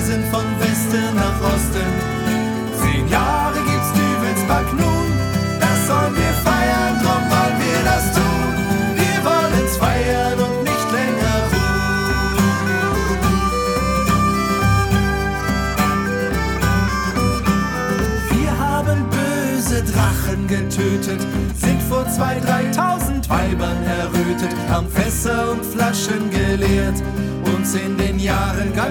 sind von Westen nach Osten. 10 Jahre gibt's Dübelsback nun, das sollen wir feiern, drum wollen wir das tun. Wir wollen's feiern und nicht länger ruhen. Wir haben böse Drachen getötet, sind vor 2.000, 3.000 Weibern errötet, haben Fässer und Flaschen geleert, uns in den Jahren